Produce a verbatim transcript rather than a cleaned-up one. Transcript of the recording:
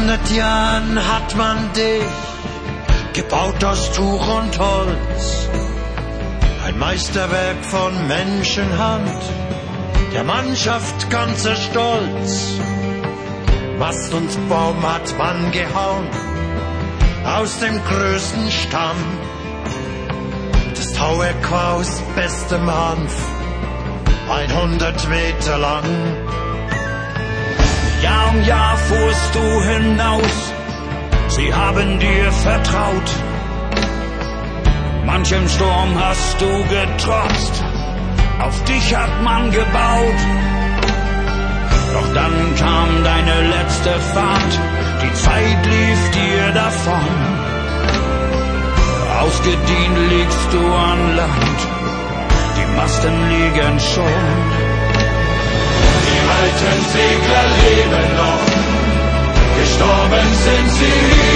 hundert Jahren hat man dich gebaut aus Tuch und Holz. Ein Meisterwerk von Menschenhand, der Mannschaft ganzer Stolz. Mast und Baum hat man gehauen, aus dem größten Stamm. Das Tauwerk war aus bestem Hanf, hundert Meter lang. Jahr um Jahr fuhrst du hinaus, sie haben dir vertraut. Manchem Sturm hast du getrotzt, auf dich hat man gebaut. Doch dann kam deine letzte Fahrt, die Zeit lief dir davon. Ausgedient liegst du an Land, die Masten liegen schon. Die alten Segler leben noch, gestorben sind sie.